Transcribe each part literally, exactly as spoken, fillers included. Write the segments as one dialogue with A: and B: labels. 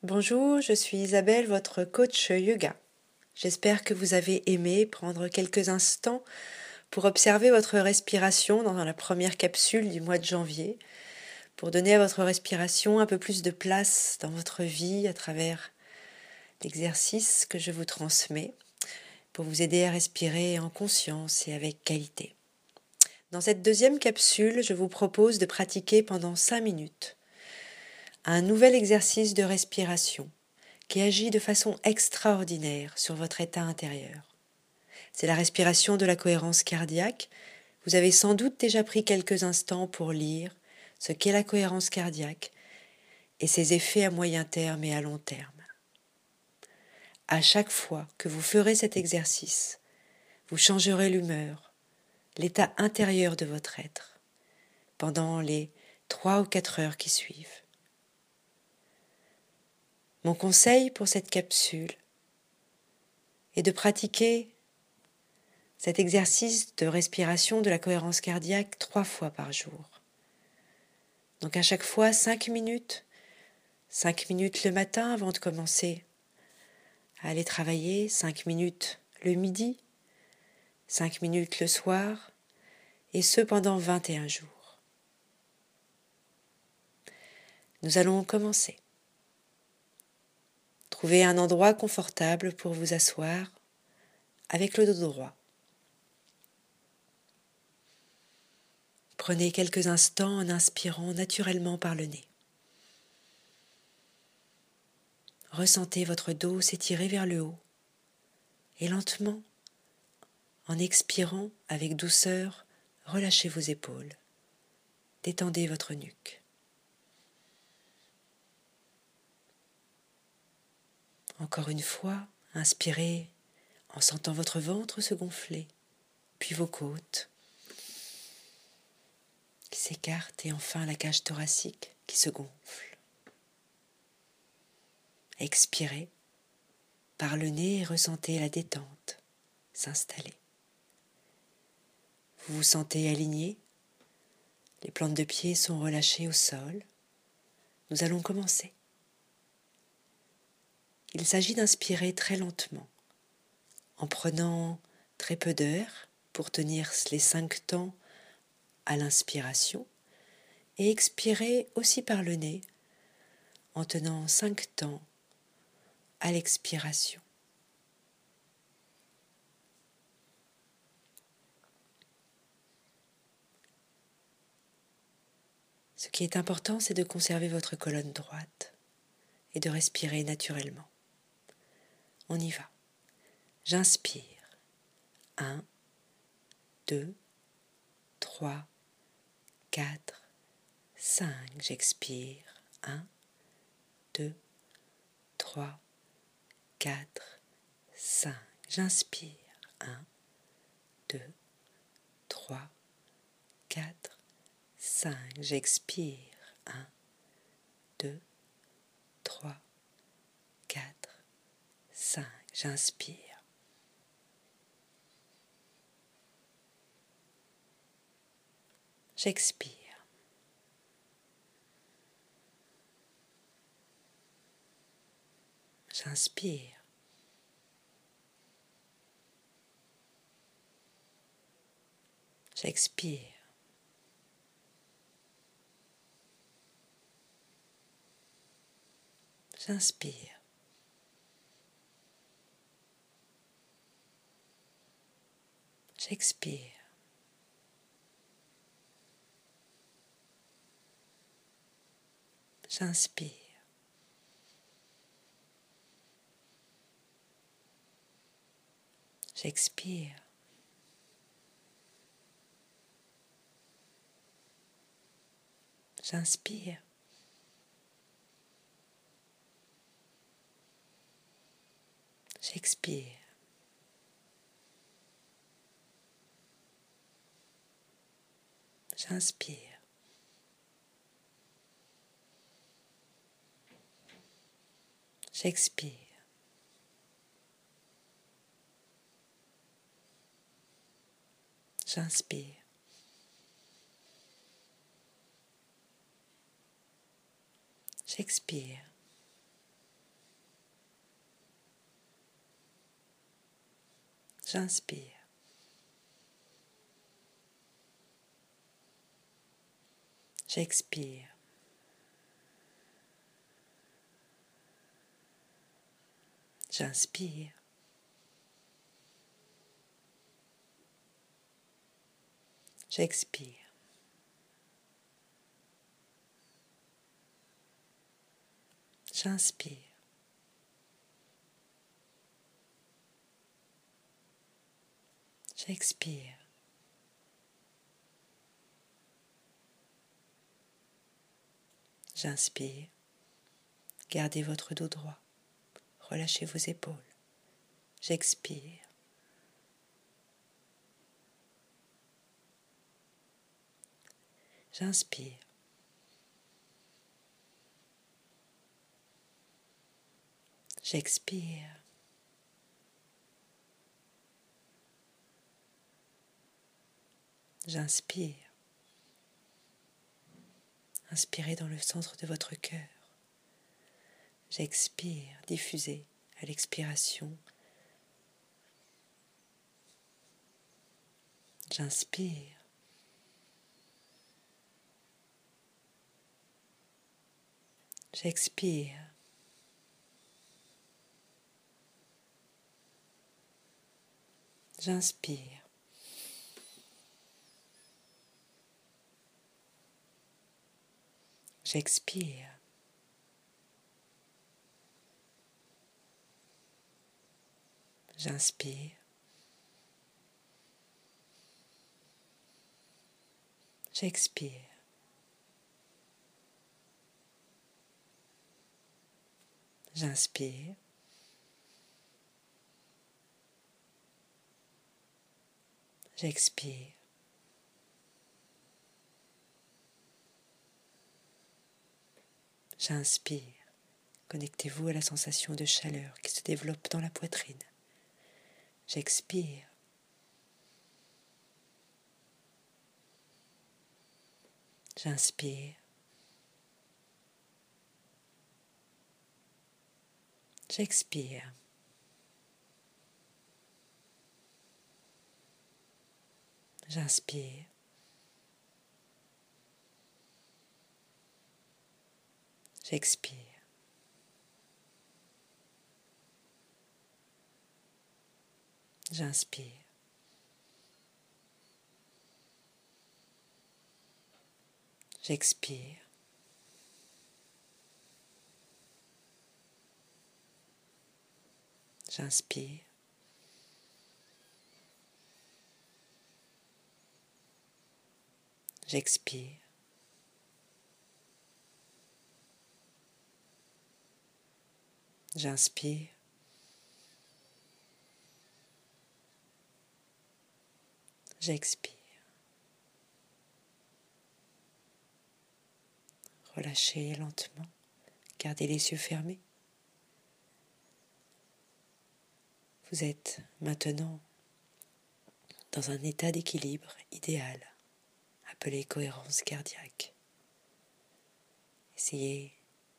A: Bonjour, je suis Isabelle, votre coach yoga. J'espère que vous avez aimé prendre quelques instants pour observer votre respiration dans la première capsule du mois de janvier, pour donner à votre respiration un peu plus de place dans votre vie à travers l'exercice que je vous transmets, pour vous aider à respirer en conscience et avec qualité. Dans cette deuxième capsule, je vous propose de pratiquer pendant cinq minutes un nouvel exercice de respiration qui agit de façon extraordinaire sur votre état intérieur. C'est la respiration de la cohérence cardiaque. Vous avez sans doute déjà pris quelques instants pour lire ce qu'est la cohérence cardiaque et ses effets à moyen terme et à long terme. À chaque fois que vous ferez cet exercice, vous changerez l'humeur, l'état intérieur de votre être, pendant les trois ou quatre heures qui suivent. Mon conseil pour cette capsule est de pratiquer cet exercice de respiration de la cohérence cardiaque trois fois par jour. Donc à chaque fois cinq minutes, cinq minutes le matin avant de commencer à aller travailler, cinq minutes le midi, cinq minutes le soir, et ce pendant vingt et un jours. Nous allons commencer. Trouvez un endroit confortable pour vous asseoir avec le dos droit. Prenez quelques instants en inspirant naturellement par le nez. Ressentez votre dos s'étirer vers le haut et lentement, en expirant avec douceur, relâchez vos épaules. Détendez votre nuque. Encore une fois, inspirez en sentant votre ventre se gonfler, puis vos côtes qui s'écartent et enfin la cage thoracique qui se gonfle. Expirez par le nez et ressentez la détente s'installer. Vous vous sentez aligné, les plantes de pied sont relâchées au sol. Nous allons commencer. Il s'agit d'inspirer très lentement, en prenant très peu d'air pour tenir les cinq temps à l'inspiration, et expirer aussi par le nez, en tenant cinq temps à l'expiration. Ce qui est important, c'est de conserver votre colonne droite et de respirer naturellement. On y va. J'inspire. un, deux, trois, quatre, cinq. J'expire. un, deux, trois, quatre, cinq. J'inspire. un, deux, trois, quatre, cinq. J'expire. un, deux, trois, quatre, cinq. J'inspire. J'expire. J'inspire. J'expire. J'inspire. J'expire. J'inspire. J'expire. J'inspire. J'expire. J'inspire. J'expire. J'inspire. J'expire. J'inspire. J'expire. J'inspire. J'expire. J'inspire. J'expire. J'inspire. Gardez votre dos droit. Relâchez vos épaules. J'expire. J'inspire. J'expire. J'inspire. Inspirez dans le centre de votre cœur. J'expire. Diffusez à l'expiration. J'inspire. J'expire. J'inspire. J'expire. J'inspire. J'expire. J'inspire. J'expire. J'inspire. Connectez-vous à la sensation de chaleur qui se développe dans la poitrine. J'expire. J'inspire. J'expire. J'inspire. J'expire. J'inspire. J'expire. J'inspire. J'expire. J'inspire. J'expire. Relâchez lentement. Gardez les yeux fermés. Vous êtes maintenant dans un état d'équilibre idéal, appelé cohérence cardiaque. Essayez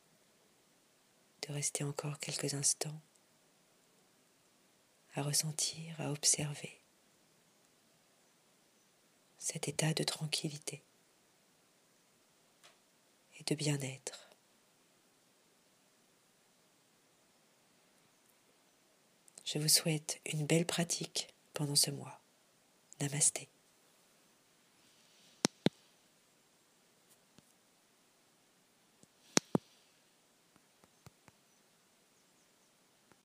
A: de rester encore quelques instants à ressentir, à observer cet état de tranquillité et de bien-être. Je vous souhaite une belle pratique pendant ce mois. Namasté.